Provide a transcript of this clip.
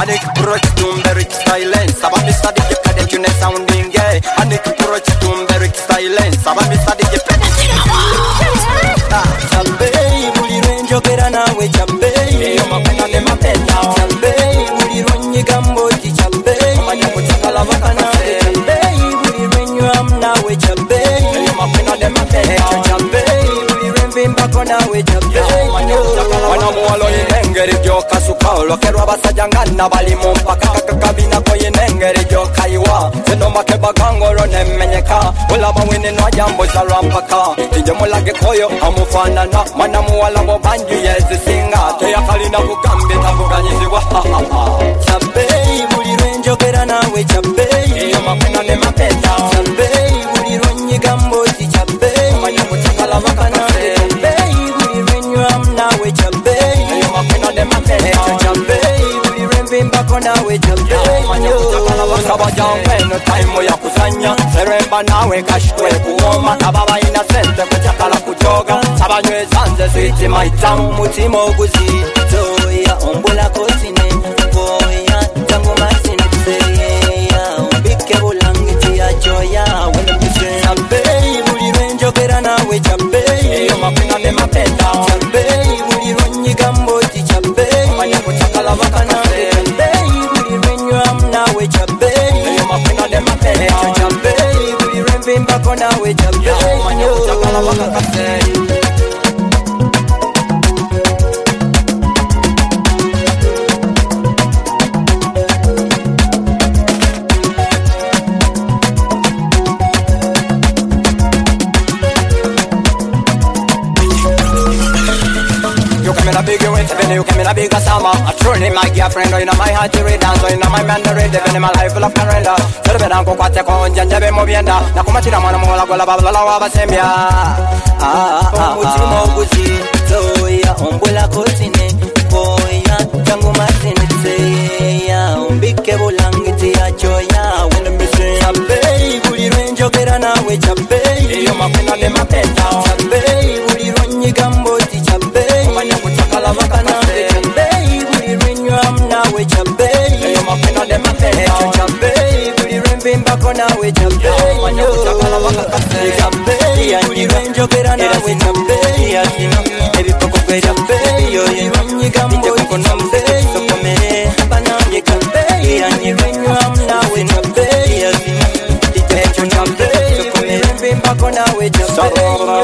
Anik proche tumberik silence. Saba mi study je pede tune sounding gay. Anik proche tumberik silence. Saba mi study je pede Chambe, buli renjo kera nawe chambe. Eyo mapena ne mapena. Chambe, buli ronyi gambo ti chambe. Manya kuchakala wakana. Chambe, buli renyo am nawe chambe. Eyo mapena ne mapena. Chambe, buli renvimba kona we chambe. Manya kuchakala wana muwalo inengeri joka sukalo. Kerwa basajangana bali mumpaka kakabina ko inengeri joka iwa. Seno makeba gangoro ne menyeka. Ula mawini no jambo za rampaka. Tije mulage koyo amufanana. Mana muwala mo banju yezi singa. Teya kalina kukambi takuganyiziwa. Chambe, buli renjo kera nawe chambe. Iyo mapena ne mapena. Chambe, buli ronyi gambo ti chambe. Manya kuchakala wakana. Chambe, buli renyo am nawe chambe. Iyo mapena ne mapena. Chambe, buli renvimba kona we chambe. Manya kuchakala wakaba jambe. No time ya kusanya. Seremba nawe kashkwe kuoma. Kababa ina sente kuchakala kujoga. Sabanywe zanze switi maitamu. Mutima oguzito ya ombola kotine. Boya tango masine tseya. Umbike bulangiti ya joya. Wene mpise chambe, buli renjo kera nawe chambe. Eyo mapena ne mapena. Chambe, buli ronyi gambo ti chambe. Manya kuchakala wakana. Chambe, buli renyo am nawe chambe. Eyo mapena ne mapena. Chambe, buli renvimba kona we chambe. Manya kuchakala wakakase. In a big way, you come in a bigger summer. I truly my girlfriend, or in my heart to read dance, or in my man to read, in my life full of surrender. So the Bedanco Quate con Janjabe Movienda, Nakumatina Manamola, Gola Basembia. Muchimo Guzi, Zoya, Umbula Cotine, Boya, Tango Martin, Seya, Umbike Bolangiti, Joya, when the mission Chambe, Woody Range, Gerana, with Chambe, you mapena de mapena, Chambe, Woody Ronny Gambo, Chambe, Manya Kuchakala Makana, Chambe, Woody Renyo am nawe Chambe, you mapena de mapena, Chambe, Woody Renvimba Kona, with Chambe, Manya Kuchakala Makana, Chambe, Woody Range, Gerana, with Chambe, Ebi Coco Chambe, you Ronny Gambo, Chambe, so come in, Banana Chambe, and you Renyo am nawe Chambe, Chambe, so come in, Renvimba Kona, with Chambe.